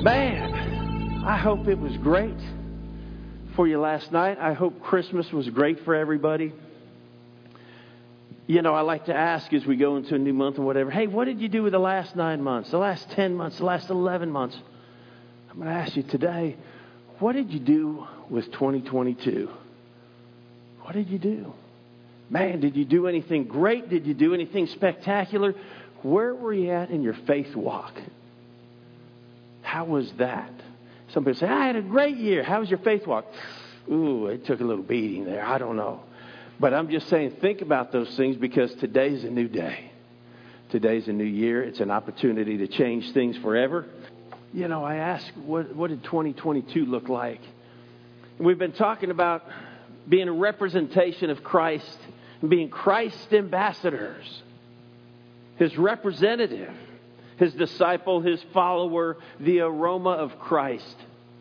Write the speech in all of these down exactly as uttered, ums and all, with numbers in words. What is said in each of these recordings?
Man, I hope it was great for you last night. I hope Christmas was great for everybody. You know, I like to ask as we go into a new month or whatever, hey, what did you do with the last nine months, the last ten months, the last eleven months? I'm going to ask you today, what did you do with twenty twenty-two? What did you do? Man, did you do anything great? Did you do anything spectacular? Where were you at in your faith walk? How was that? Some people say, I had a great year. How was your faith walk? Ooh, it took a little beating there. I don't know. But I'm just saying, think about those things because today's a new day. Today's a new year. It's an opportunity to change things forever. You know, I asked, what, what did twenty twenty-two look like? And we've been talking about being a representation of Christ and being Christ's ambassadors, His representative, His disciple, His follower, the aroma of Christ.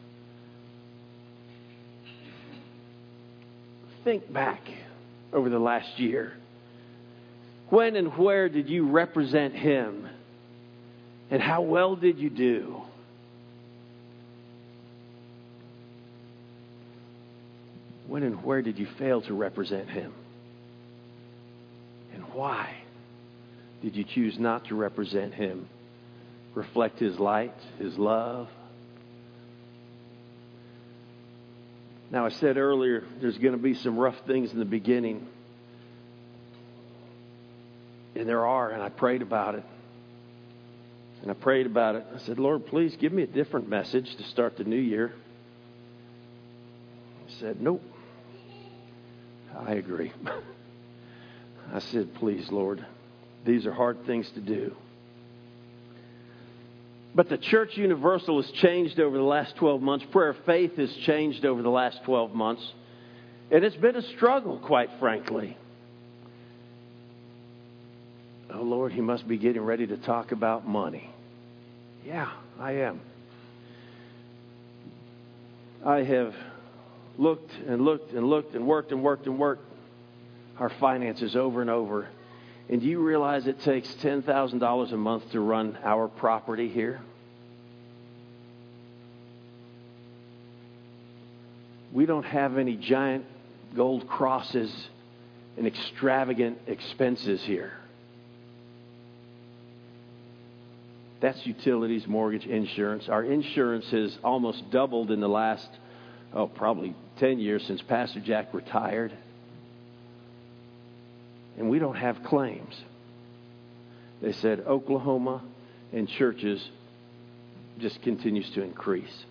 Think back over the last year. When and where did you represent Him? And how well did you do? When and where did you fail to represent Him? And why did you choose not to represent Him? Reflect His light, His love. Now, I said earlier, there's going to be some rough things in the beginning. And there are, and I prayed about it. And I prayed about it. I said, Lord, please give me a different message to start the new year. He said, nope. I agree. I said, please, Lord, these are hard things to do. But the Church Universal has changed over the last twelve months. Prayer of Faith has changed over the last twelve months. And it's been a struggle, quite frankly. Oh, Lord, he must be getting ready to talk about money. Yeah, I am. I have looked and looked and looked and worked and worked and worked our finances over and over. And do you realize it takes ten thousand dollars a month to run our property here? We don't have any giant gold crosses and extravagant expenses here. That's utilities, mortgage, insurance. Our insurance has almost doubled in the last, oh, probably ten years since Pastor Jack retired. And we don't have claims. They said Oklahoma and churches just continues to increase.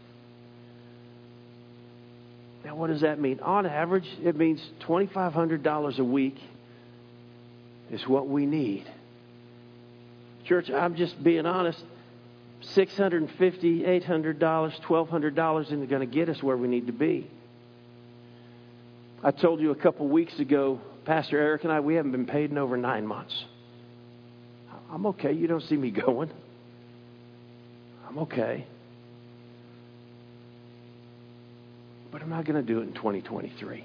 Now, what does that mean? On average, it means twenty-five hundred dollars a week is what we need. Church, I'm just being honest. six hundred fifty dollars, eight hundred dollars, twelve hundred dollars isn't going to get us where we need to be. I told you a couple weeks ago, Pastor Eric and I, we haven't been paid in over nine months. I'm okay. You don't see me going. I'm okay. But I'm not going to do it in twenty twenty-three.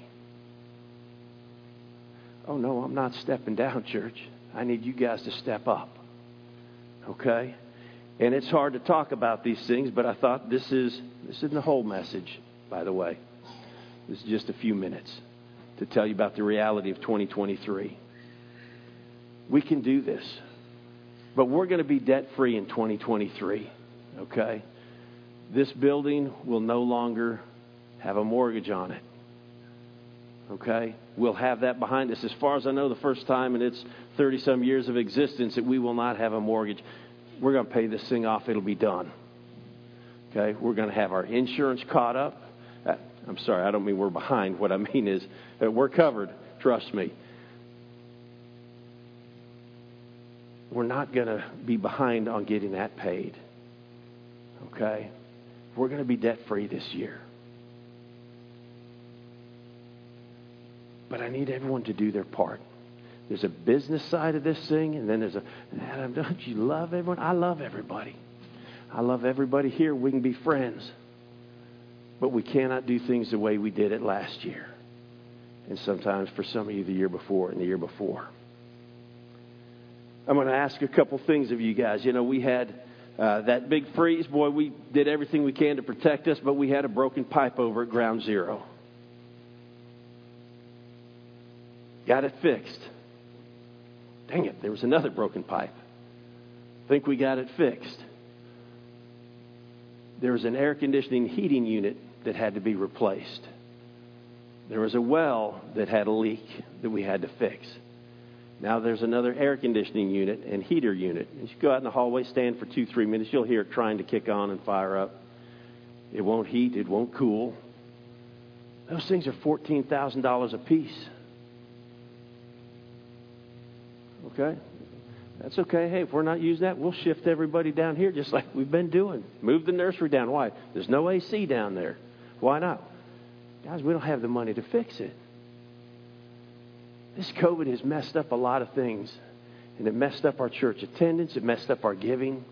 Oh, no, I'm not stepping down, church. I need you guys to step up. Okay? And it's hard to talk about these things, but I thought this is this isn't the whole message, by the way. This is just a few minutes to tell you about the reality of twenty twenty-three. We can do this. But we're going to be debt-free in twenty twenty-three. Okay? This building will no longer have a mortgage on it. Okay? We'll have that behind us. As far as I know, the first time in its thirty-some years of existence that we will not have a mortgage. We're going to pay this thing off. It'll be done. Okay? We're going to have our insurance caught up. I'm sorry, I don't mean we're behind. What I mean is that we're covered. Trust me. We're not going to be behind on getting that paid. Okay? We're going to be debt-free this year. But I need everyone to do their part. There's a business side of this thing, and then there's a, Adam, don't you love everyone? I love everybody. I love everybody here. We can be friends. But we cannot do things the way we did it last year. And sometimes for some of you the year before and the year before. I'm going to ask a couple things of you guys. You know, we had Uh, that big freeze, boy, we did everything we can to protect us, but we had a broken pipe over at ground zero. Got it fixed. Dang it, there was another broken pipe. Think we got it fixed. There was an air conditioning heating unit that had to be replaced. There was a well that had a leak that we had to fix. Now there's another air conditioning unit and heater unit. As you go out in the hallway, stand for two, three minutes, you'll hear it trying to kick on and fire up. It won't heat, it won't cool. Those things are fourteen thousand dollars a piece. Okay? That's okay. Hey, if we're not using that, we'll shift everybody down here just like we've been doing. Move the nursery down. Why? There's no A C down there. Why not? Guys, we don't have the money to fix it. This COVID has messed up a lot of things. And it messed up our church attendance. It messed up our giving.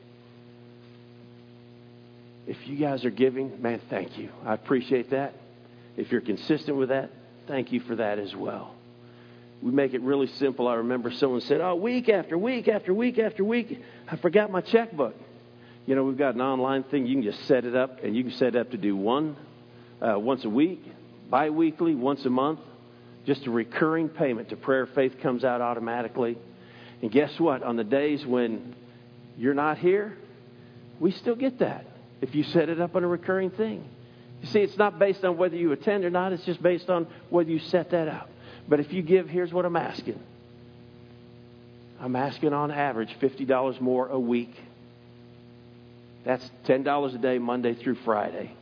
If you guys are giving, man, thank you. I appreciate that. If you're consistent with that, thank you for that as well. We make it really simple. I remember someone said, oh, week after week after week after week, I forgot my checkbook. You know, we've got an online thing. You can just set it up, and you can set it up to do one uh, once a week, bi-weekly, once a month, just a recurring payment to Prayer of Faith comes out automatically. And guess what? On the days when you're not here, we still get that if you set it up on a recurring thing. You see, it's not based on whether you attend or not. It's just based on whether you set that up. But if you give, here's what I'm asking. I'm asking on average fifty dollars more a week. That's ten dollars a day, Monday through Friday.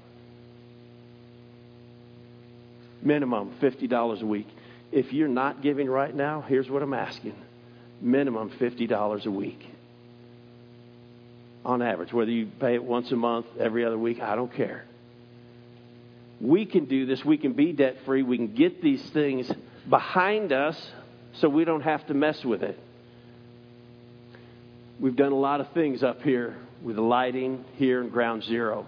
Minimum fifty dollars a week. If you're not giving right now, here's what I'm asking. Minimum fifty dollars a week. On average, whether you pay it once a month, every other week, I don't care. We can do this. We can be debt free. We can get these things behind us so we don't have to mess with it. We've done a lot of things up here with the lighting here in Ground Zero.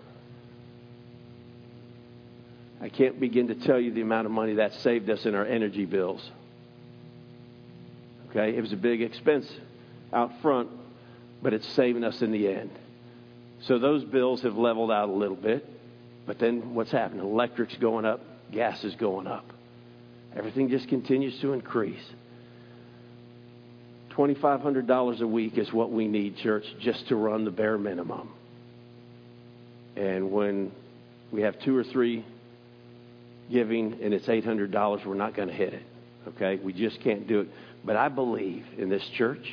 I can't begin to tell you the amount of money that saved us in our energy bills. Okay, it was a big expense out front, but it's saving us in the end. So those bills have leveled out a little bit, but then what's happening? Electric's going up, gas is going up. Everything just continues to increase. twenty-five hundred dollars a week is what we need, church, just to run the bare minimum. And when we have two or three giving and it's eight hundred dollars, we're not going to hit it. Okay? We just can't do it. But I believe in this church.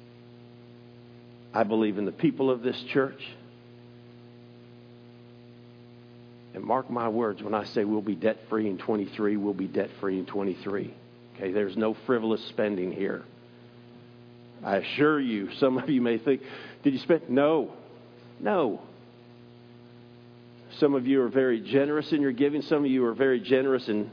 I believe in the people of this church. And mark my words, when I say we'll be debt-free in twenty-three, we'll be debt-free in twenty-three. Okay, there's no frivolous spending here. I assure you, some of you may think, did you spend? No. No. Some of you are very generous in your giving. Some of you are very generous in,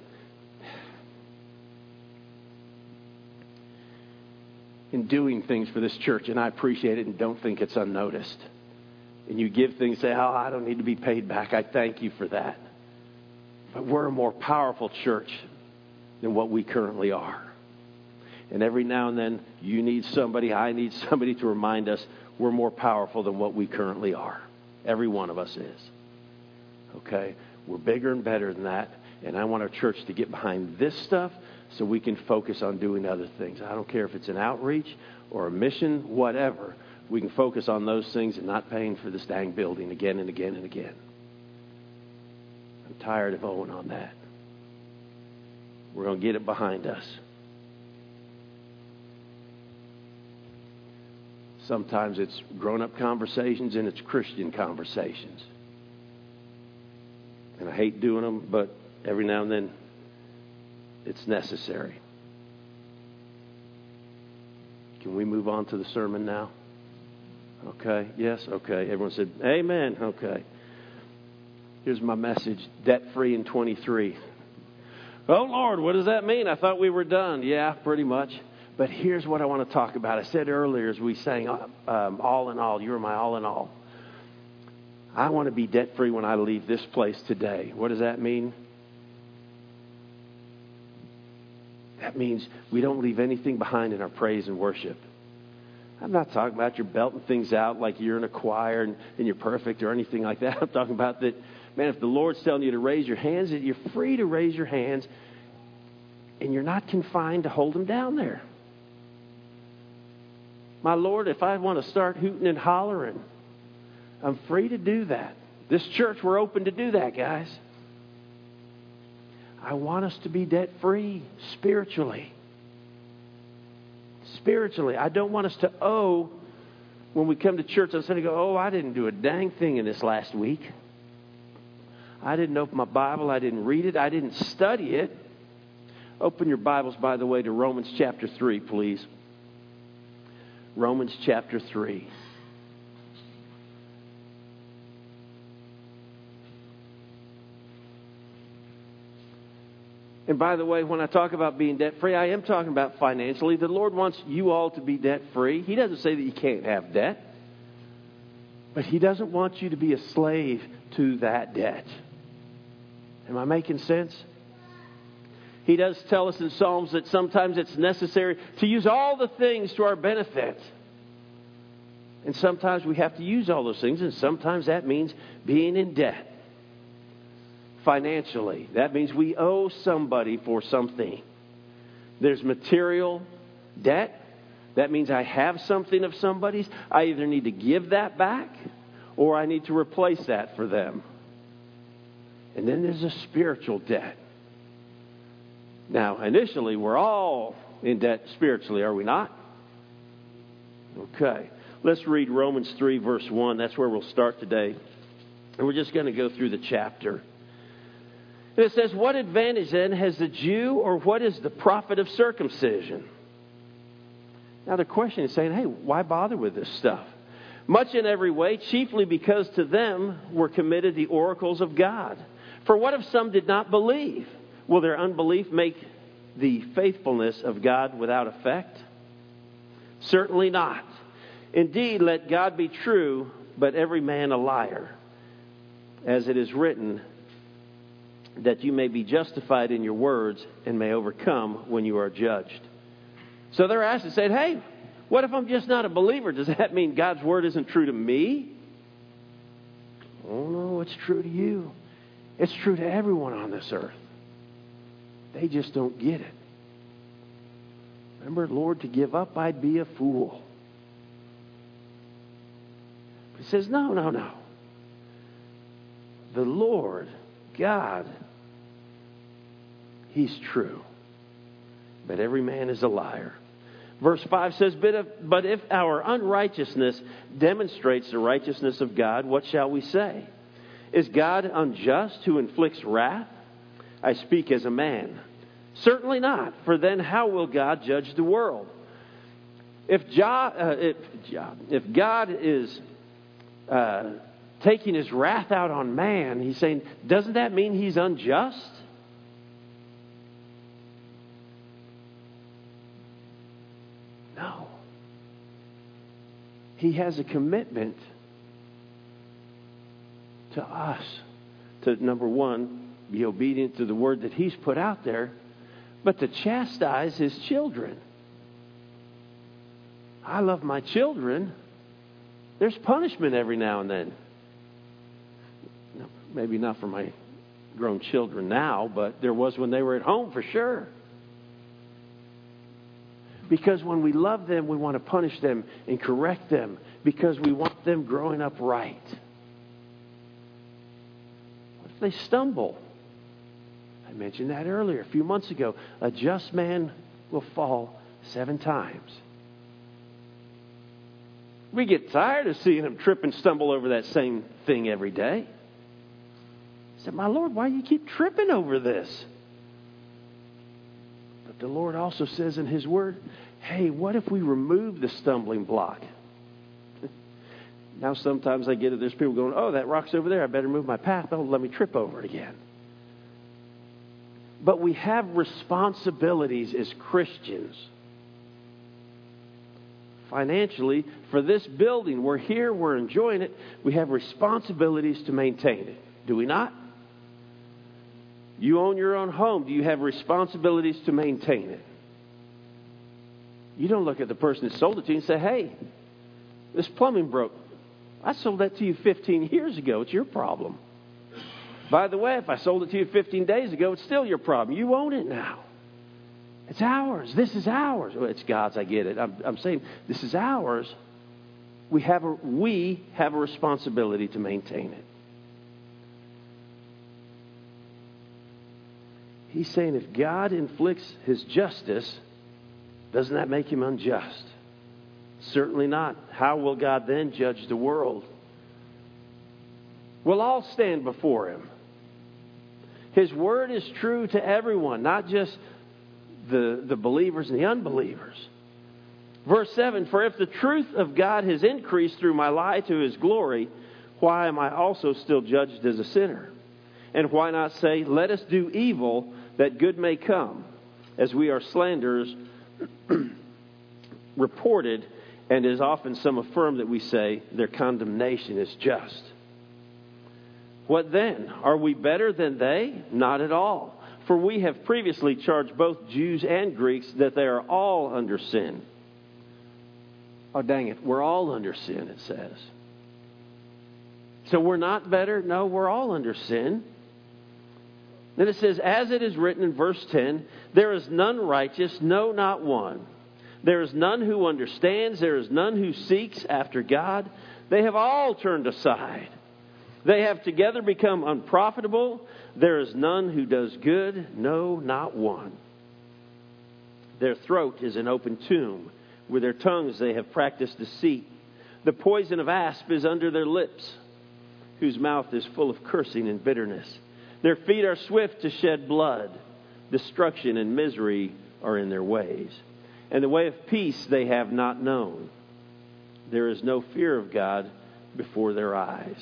in doing things for this church. And I appreciate it and don't think it's unnoticed. And you give things, say, oh, I don't need to be paid back. I thank you for that. But we're a more powerful church than what we currently are. And every now and then, you need somebody, I need somebody to remind us we're more powerful than what we currently are. Every one of us is. Okay? We're bigger and better than that. And I want our church to get behind this stuff so we can focus on doing other things. I don't care if it's an outreach or a mission, whatever. We can focus on those things and not paying for this dang building again and again and again. I'm tired of owing on that. We're going to get it behind us. Sometimes it's grown-up conversations and it's Christian conversations. And I hate doing them, but every now and then it's necessary. Can we move on to the sermon now? Okay. Yes. Okay. Everyone said, amen. Okay. Here's my message. Debt-free in twenty-three. Oh, Lord, what does that mean? I thought we were done. Yeah, pretty much. But here's what I want to talk about. I said earlier as we sang, um, all in all, you're my all in all. I want to be debt-free when I leave this place today. What does that mean? That means we don't leave anything behind in our praise and worship. I'm not talking about you're belting things out like you're in a choir and, and you're perfect or anything like that. I'm talking about that, man, if the Lord's telling you to raise your hands, that you're free to raise your hands and you're not confined to hold them down there. My Lord, if I want to start hooting and hollering, I'm free to do that. This church, we're open to do that, guys. I want us to be debt-free spiritually. Spiritually. I don't want us to owe when we come to church on Sunday, go, oh, I didn't do a dang thing in this last week. I didn't open my Bible. I didn't read it. I didn't study it. Open your Bibles, by the way, to Romans chapter three, please. Romans chapter three. And by the way, when I talk about being debt-free, I am talking about financially. The Lord wants you all to be debt-free. He doesn't say that you can't have debt. But He doesn't want you to be a slave to that debt. Am I making sense? He does tell us in Psalms that sometimes it's necessary to use all the things to our benefit. And sometimes we have to use all those things, and sometimes that means being in debt. Financially, that means we owe somebody for something. There's material debt. That means I have something of somebody's. I either need to give that back or I need to replace that for them. And then there's a spiritual debt. Now, initially, we're all in debt spiritually, are we not? Okay. Let's read Romans three, verse one. That's where we'll start today. And we're just going to go through the chapter. And it says, what advantage then has the Jew, or what is the profit of circumcision? Now the question is saying, hey, why bother with this stuff? Much in every way, chiefly because to them were committed the oracles of God. For what if some did not believe? Will their unbelief make the faithfulness of God without effect? Certainly not. Indeed, let God be true, but every man a liar. As it is written, that you may be justified in your words and may overcome when you are judged. So they're asked and said, hey, what if I'm just not a believer? Does that mean God's word isn't true to me? Oh, no, it's true to you. It's true to everyone on this earth. They just don't get it. Remember, Lord, to give up, I'd be a fool. He says, no, no, no. The Lord, God, He's true. But every man is a liar. Verse five says, But if, but if our unrighteousness demonstrates the righteousness of God, what shall we say? Is God unjust who inflicts wrath? I speak as a man. Certainly not. For then how will God judge the world? If, jo- uh, if, if God is uh, taking His wrath out on man, He's saying, doesn't that mean He's unjust? No. He has a commitment to us to, number one, be obedient to the word that He's put out there, but to chastise His children. I love my children. There's punishment every now and then. Maybe not for my grown children now, but there was when they were at home for sure. Because when we love them, we want to punish them and correct them because we want them growing up right. What if they stumble? I mentioned that earlier, a few months ago. A just man will fall seven times. We get tired of seeing them trip and stumble over that same thing every day. I said, my Lord, why do you keep tripping over this? But the Lord also says in His Word, hey, what if we remove the stumbling block? Now sometimes I get it, there's people going, oh, that rock's over there, I better move my path. Oh, let me trip over it again. But we have responsibilities as Christians. Financially, for this building, we're here, we're enjoying it. We have responsibilities to maintain it. Do we not? You own your own home. Do you have responsibilities to maintain it? You don't look at the person that sold it to you and say, hey, this plumbing broke. I sold that to you fifteen years ago. It's your problem. By the way, if I sold it to you fifteen days ago, it's still your problem. You own it now. It's ours. This is ours. Well, it's God's. I get it. I'm, I'm saying this is ours. We have a, we have a responsibility to maintain it. He's saying if God inflicts his justice, doesn't that make him unjust? Certainly not. How will God then judge the world? We'll all stand before him. His word is true to everyone, not just the, the believers and the unbelievers. Verse seven, for if the truth of God has increased through my lie to his glory, why am I also still judged as a sinner? And why not say, let us do evil that good may come, as we are slanderers reported, and as often some affirm that we say their condemnation is just. What then? Are we better than they? Not at all. For we have previously charged both Jews and Greeks that they are all under sin. Oh, dang it. We're all under sin, it says. So we're not better? No, we're all under sin. Then it says, as it is written in verse ten, there is none righteous, no, not one. There is none who understands. There is none who seeks after God. They have all turned aside. They have together become unprofitable. There is none who does good, no, not one. Their throat is an open tomb. With their tongues they have practiced deceit. The poison of asp is under their lips, whose mouth is full of cursing and bitterness. Their feet are swift to shed blood. Destruction and misery are in their ways. And the way of peace they have not known. There is no fear of God before their eyes.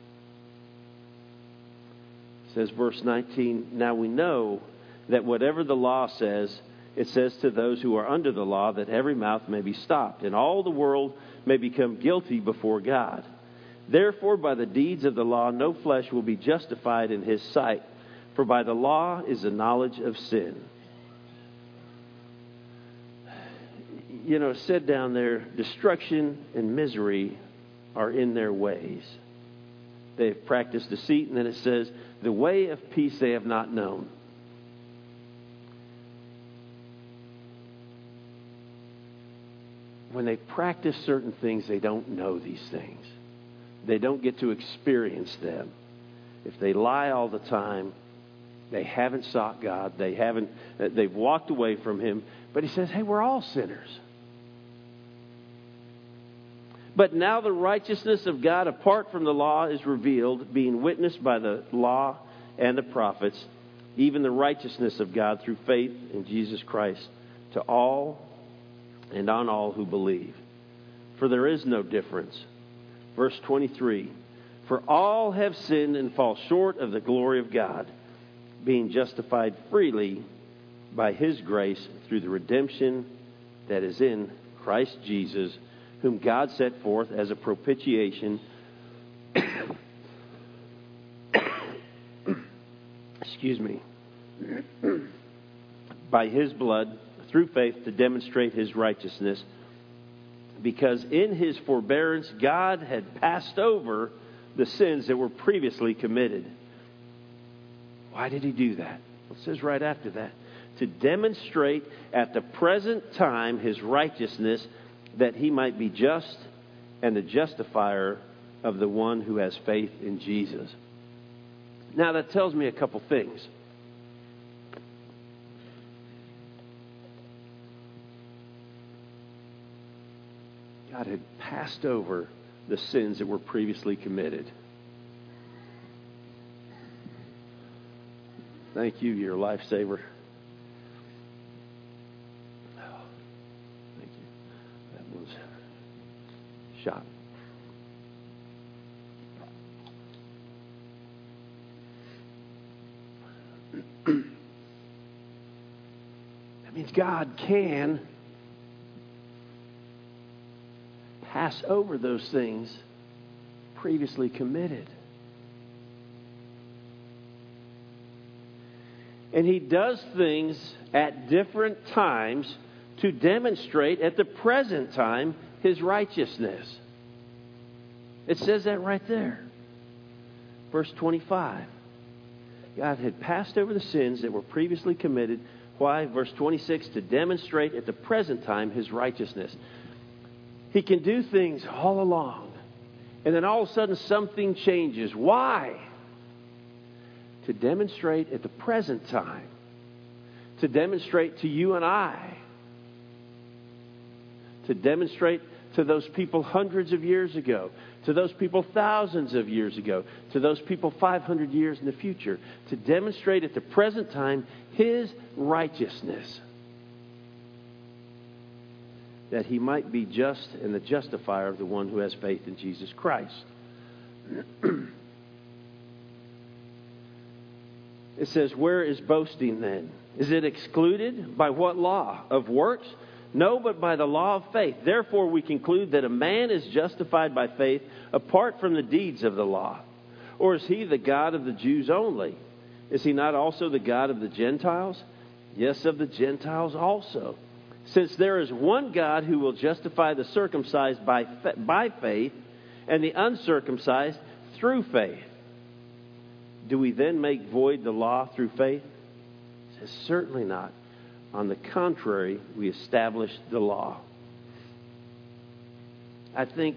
It says verse nineteen, now we know that whatever the law says, it says to those who are under the law that every mouth may be stopped, and all the world may become guilty before God. Therefore, by the deeds of the law, no flesh will be justified in his sight, for by the law is the knowledge of sin. You know, it said down there, destruction and misery are in their ways. They have practiced deceit, and then it says, the way of peace they have not known. When they practice certain things, they don't know these things. They don't get to experience them. If they lie all the time, they haven't sought God. They haven't. They've walked away from him. But he says, hey, we're all sinners. But now the righteousness of God apart from the law is revealed, being witnessed by the law and the prophets, even the righteousness of God through faith in Jesus Christ, to all and on all who believe. For there is no difference. Verse twenty-three, for all have sinned and fall short of the glory of God, being justified freely by his grace through the redemption that is in Christ Jesus, whom God set forth as a propitiation excuse me by his blood through faith to demonstrate his righteousness, because in his forbearance God had passed over the sins that were previously committed. Why did he do that? Well, it says right after that, to demonstrate at the present time his righteousness, that he might be just and the justifier of the one who has faith in Jesus. Now that tells me a couple things. God had passed over the sins that were previously committed. Thank you, you're a lifesaver. Thank you. That was shot. That means God can pass over those things previously committed. And he does things at different times to demonstrate at the present time His righteousness. It says that right there. Verse twenty-five. God had passed over the sins that were previously committed. Why? Verse twenty-six, to demonstrate at the present time His righteousness. He can do things all along, and then all of a sudden something changes. Why? To demonstrate at the present time. To demonstrate to you and I. To demonstrate to those people hundreds of years ago. To those people thousands of years ago. To those people five hundred years in the future. To demonstrate at the present time His righteousness. That He might be just and the justifier of the one who has faith in Jesus Christ. It says, where is boasting then? Is it excluded? By what law? Of works? No, but by the law of faith. Therefore we conclude that a man is justified by faith apart from the deeds of the law. Or is He the God of the Jews only? Is He not also the God of the Gentiles? Yes, of the Gentiles also. Since there is one God who will justify the circumcised by, by faith and the uncircumcised through faith. Do we then make void the law through faith? It says, certainly not. On the contrary, we establish the law. I think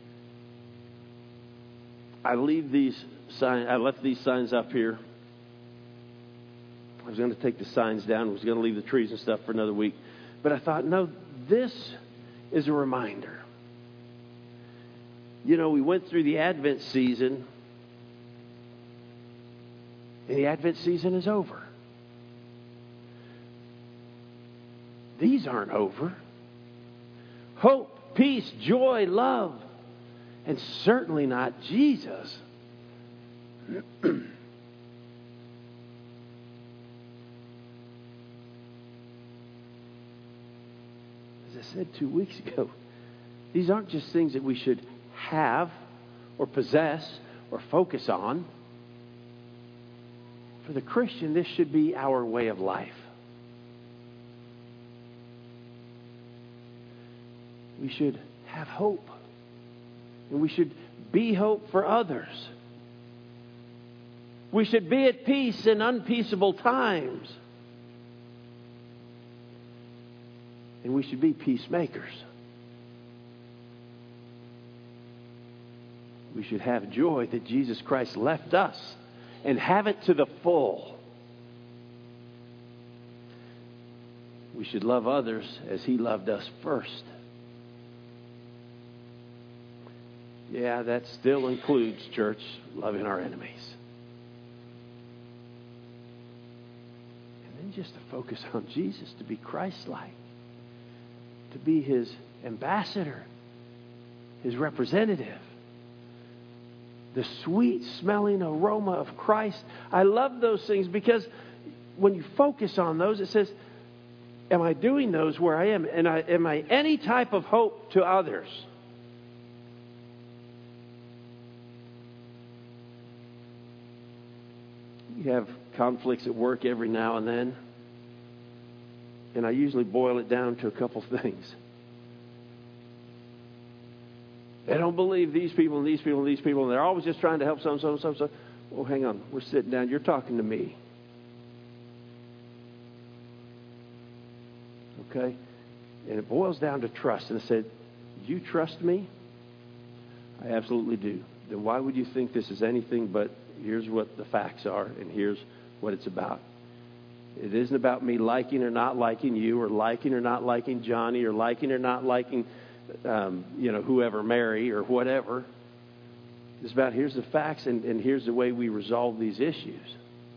I leave these signs. I left these signs up here. I was going to take the signs down. I was going to leave the trees and stuff for another week. But I thought, no, this is a reminder. You know, we went through the Advent season, and the Advent season is over. These aren't over. Hope, peace, joy, love, and certainly not Jesus. As I said two weeks ago, these aren't just things that we should have or possess or focus on. For the Christian, this should be our way of life. We should have hope. And we should be hope for others. We should be at peace in unpeaceable times. And we should be peacemakers. We should have joy that Jesus Christ left us and have it to the full. We should love others as He loved us first. Yeah, that still includes, church, loving our enemies. And then just to focus on Jesus, to be Christ-like, to be His ambassador, His representative. The sweet-smelling aroma of Christ. I love those things because when you focus on those, it says, am I doing those where I am? And I, am I any type of hope to others? You have conflicts at work every now and then. And I usually boil it down to a couple things. They don't believe these people and these people and these people, and they're always just trying to help some, some, some, some. Well, hang on. We're sitting down. You're talking to me. Okay? And it boils down to trust. And I said, you trust me? I absolutely do. Then why would you think this is anything but here's what the facts are and here's what it's about? It isn't about me liking or not liking you or liking or not liking Johnny or liking or not liking Um, you know, whoever, Mary or whatever. It's about here's the facts and, and here's the way we resolve these issues.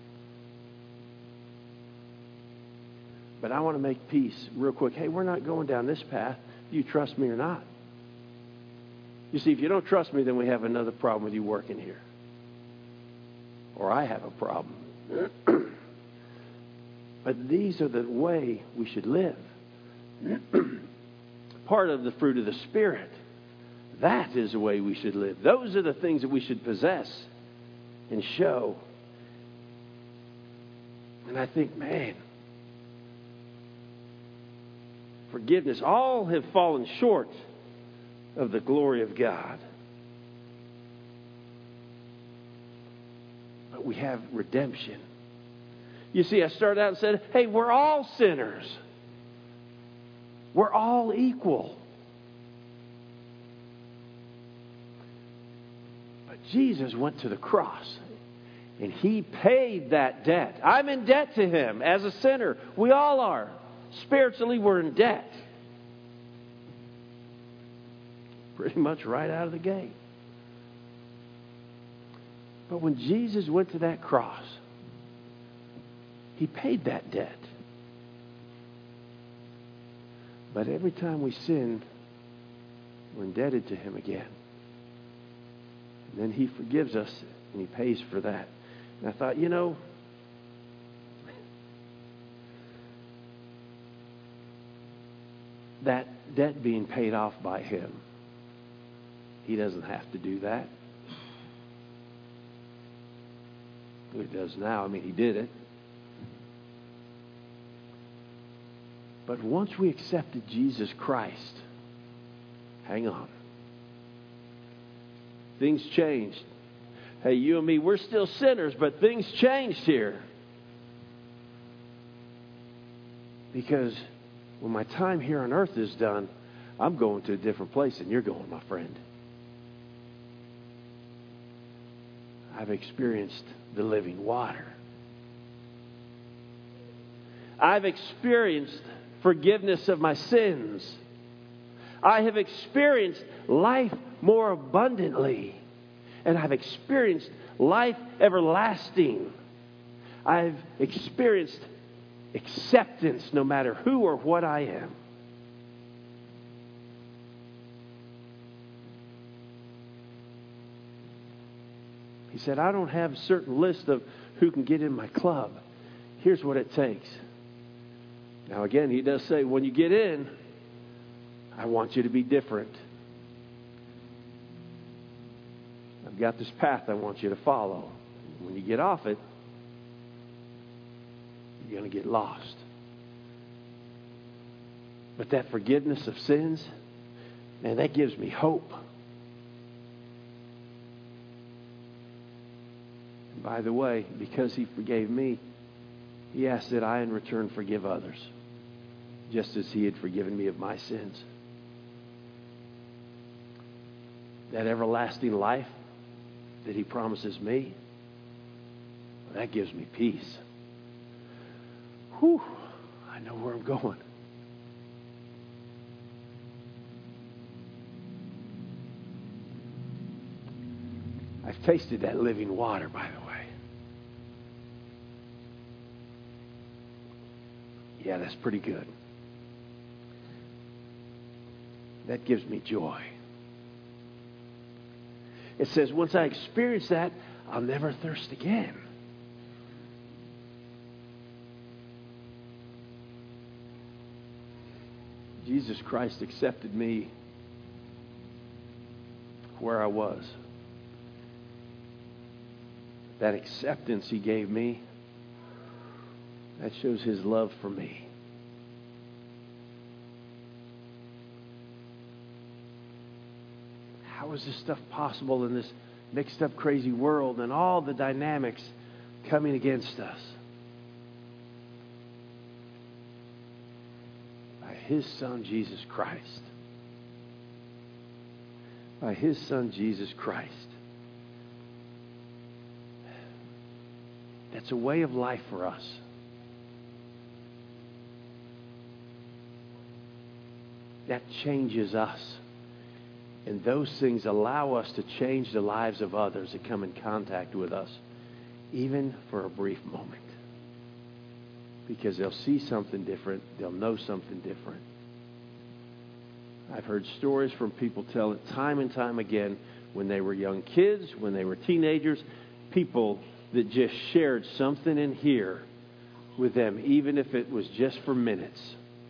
But I want to make peace real quick. Hey, we're not going down this path. Do you trust me or not? You see, if you don't trust me, then we have another problem with you working here. Or I have a problem. But these are the way we should live. Part of the fruit of the Spirit. That is the way we should live. Those are the things that we should possess and show. And I think, man, forgiveness. All have fallen short of the glory of God. But we have redemption. You see, I started out and said, hey, we're all sinners. We're all equal. But Jesus went to the cross and He paid that debt. I'm in debt to Him as a sinner. We all are. Spiritually, we're in debt. Pretty much right out of the gate. But when Jesus went to that cross, He paid that debt. But every time we sin, we're indebted to Him again. And then He forgives us and He pays for that. And I thought, you know, that debt being paid off by Him, He doesn't have to do that. He does now. I mean, He did it. But once we accepted Jesus Christ, hang on. Things changed. Hey, you and me, we're still sinners, but things changed here. Because when my time here on earth is done, I'm going to a different place than you're going, my friend. I've experienced the living water. I've experienced forgiveness of my sins. I have experienced life more abundantly. And I've experienced life everlasting. I've experienced acceptance no matter who or what I am. He said, I don't have a certain list of who can get in my club. Here's what it takes. Now again, He does say, when you get in, I want you to be different. I've got this path I want you to follow. When you get off it, you're going to get lost. But that forgiveness of sins, man, that gives me hope. And by the way, because He forgave me, He asked that I in return forgive others, just as He had forgiven me of my sins. That everlasting life that He promises me, that gives me peace. Whew, I know where I'm going. I've tasted that living water, by the way. Yeah, that's pretty good. That gives me joy. It says, once I experience that, I'll never thirst again. Jesus Christ accepted me where I was. That acceptance He gave me, that shows His love for me. How is this stuff possible in this mixed up, crazy world and all the dynamics coming against us? By His Son, Jesus Christ. By His Son, Jesus Christ. That's a way of life for us. That changes us. And those things allow us to change the lives of others that come in contact with us, even for a brief moment. Because they'll see something different. They'll know something different. I've heard stories from people tell it time and time again when they were young kids, when they were teenagers, people that just shared something in here with them, even if it was just for minutes.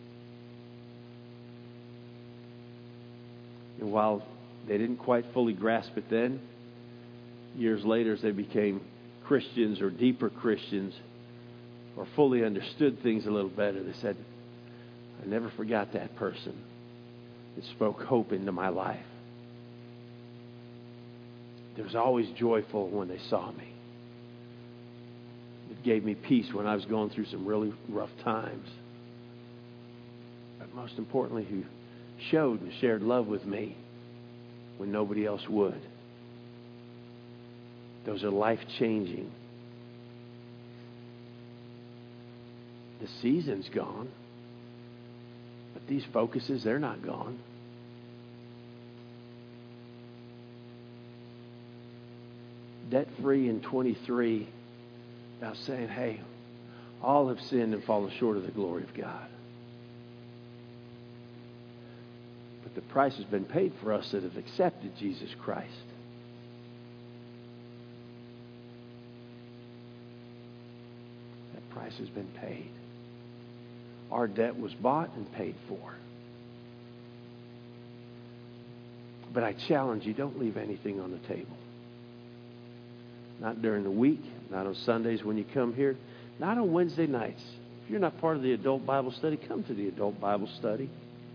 And while they didn't quite fully grasp it then, years later as they became Christians or deeper Christians or fully understood things a little better, they said, I never forgot that person that spoke hope into my life. It was always joyful when they saw me. It gave me peace when I was going through some really rough times. But most importantly, who showed and shared love with me when nobody else would. Those are life-changing. The season's gone, but these focuses, they're not gone. Debt-free in twenty-three, about saying, hey, all have sinned and fallen short of the glory of God. But the price has been paid for us that have accepted Jesus Christ. That price has been paid. Our debt was bought and paid for. But I challenge you, don't leave anything on the table. Not during the week, not on Sundays when you come here, not on Wednesday nights. If you're not part of the adult Bible study, come to the adult Bible study.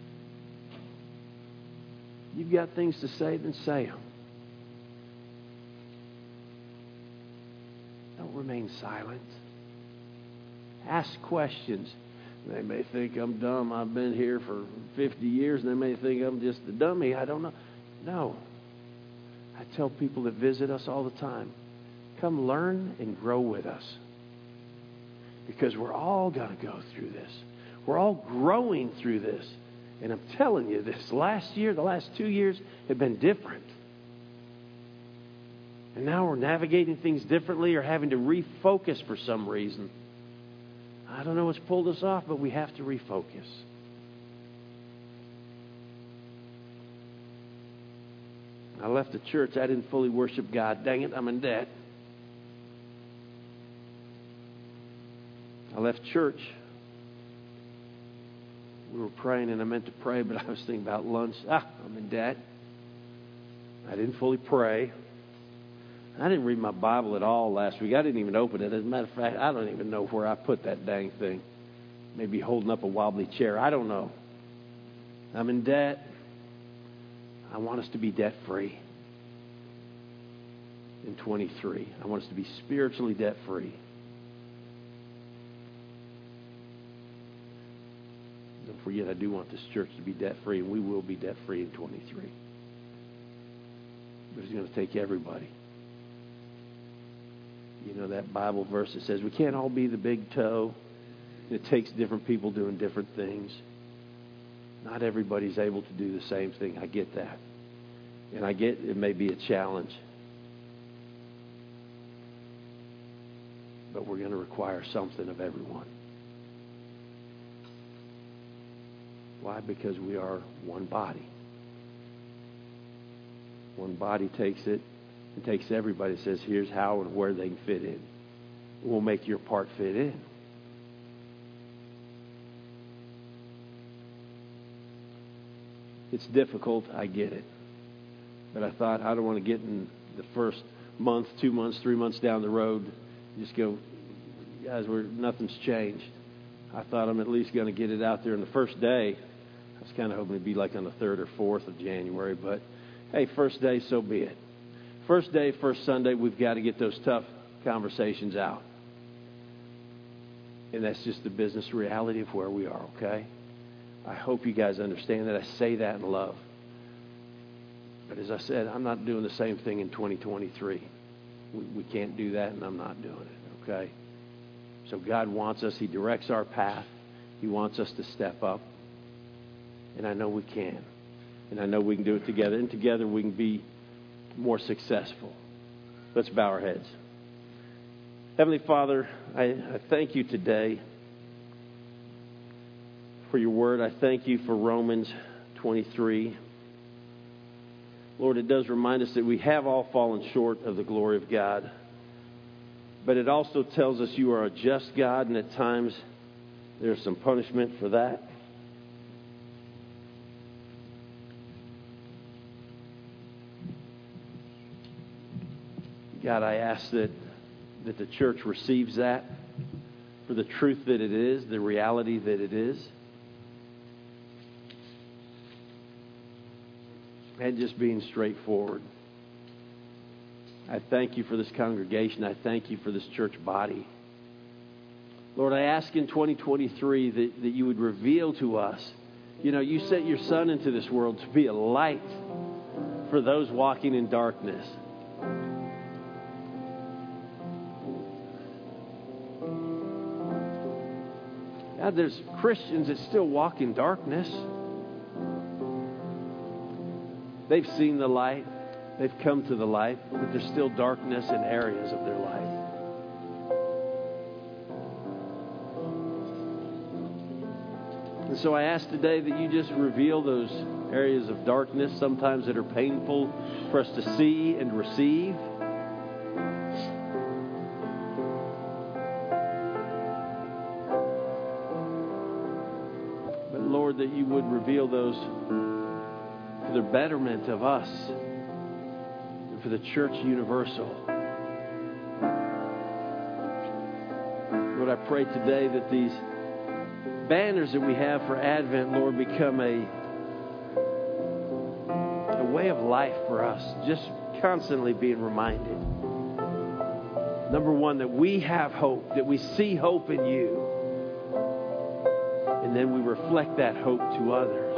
You've got things to say, then say them. Don't remain silent. Ask questions. They may think I'm dumb. I've been here for fifty years, and they may think I'm just a dummy. I don't know. No. I tell people that visit us all the time, come learn and grow with us. Because we're all going to go through this. We're all growing through this. And I'm telling you, this last year, the last two years have been different. And now we're navigating things differently or having to refocus for some reason. I don't know what's pulled us off, but we have to refocus. I left the church. I didn't fully worship God. Dang it, I'm in debt. I left church. We were praying, and I meant to pray, but I was thinking about lunch. Ah, I'm in debt. I didn't fully pray. I didn't read my Bible at all last week. I didn't even open it. As a matter of fact, I don't even know where I put that dang thing. Maybe holding up a wobbly chair. I don't know. I'm in debt. I want us to be debt-free in twenty-three. I want us to be spiritually debt-free. Don't forget, I do want this church to be debt-free, and we will be debt-free in twenty-three. But it's going to take everybody. You know that Bible verse that says we can't all be the big toe. It takes different people doing different things. Not everybody's able to do the same thing. I get that. And I get it may be a challenge. But we're going to require something of everyone. Why? Because we are one body. One body takes it and takes everybody and says, here's how and where they can fit in. We'll make your part fit in. It's difficult, I get it. But I thought, I don't want to get in the first month, two months, three months down the road, just go, guys, we're, nothing's changed. I thought I'm at least going to get it out there in the first day. I was kind of hoping it'd be like on the third or fourth of January, but hey, first day, so be it. First day, first Sunday, we've got to get those tough conversations out. And that's just the business reality of where we are, okay? I hope you guys understand that. I say that in love. But as I said, I'm not doing the same thing in twenty twenty-three. We, we can't do that, and I'm not doing it, okay? So God wants us. He directs our path. He wants us to step up. And I know we can. And I know we can do it together. And together we can be more successful. Let's bow our heads. Heavenly Father, I, I thank you today for your word. I thank you for Romans twenty-three. Lord, it does remind us that we have all fallen short of the glory of God. But it also tells us you are a just God, and at times there's some punishment for that. God, I ask that, that the church receives that for the truth that it is, the reality that it is. and just being straightforward. I thank you for this congregation. I thank you for this church body. Lord, I ask in twenty twenty-three that, that you would reveal to us, you know, you sent your Son into this world to be a light for those walking in darkness. God, there's Christians that still walk in darkness. They've seen the light. They've come to the light, but there's still darkness in areas of their life. And so I ask today that you just reveal those areas of darkness, sometimes that are painful for us to see and receive. But Lord, that you would reveal those for the betterment of us and for the church universal. Lord, I pray today that these banners that we have for Advent, Lord, become a, a way of life for us, just constantly being reminded. Number one, that we have hope, that we see hope in you, and then we reflect that hope to others.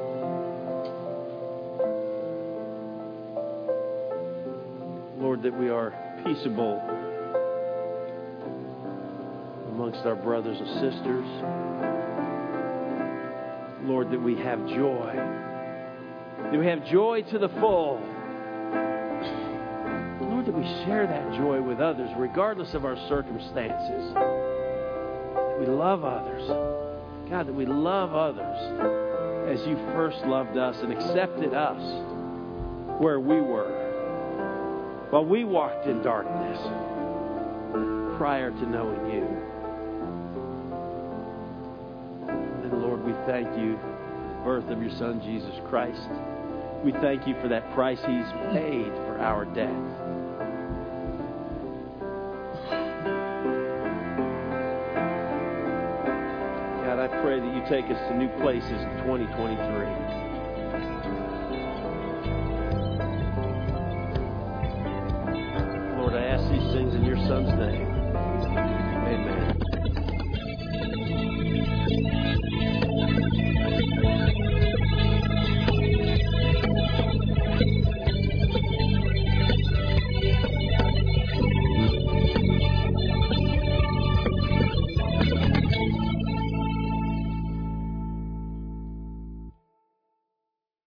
Lord, that we are peaceable amongst our brothers and sisters. Lord, that we have joy. That we have joy to the full. Lord, that we share that joy with others, regardless of our circumstances. That we love others. God, that we love others as you first loved us and accepted us where we were, while we walked in darkness prior to knowing you. We thank you for the birth of your Son, Jesus Christ. We thank you for that price he's paid for our debt. God, I pray that you take us to new places in twenty twenty-three. Lord, I ask these things in your Son's name.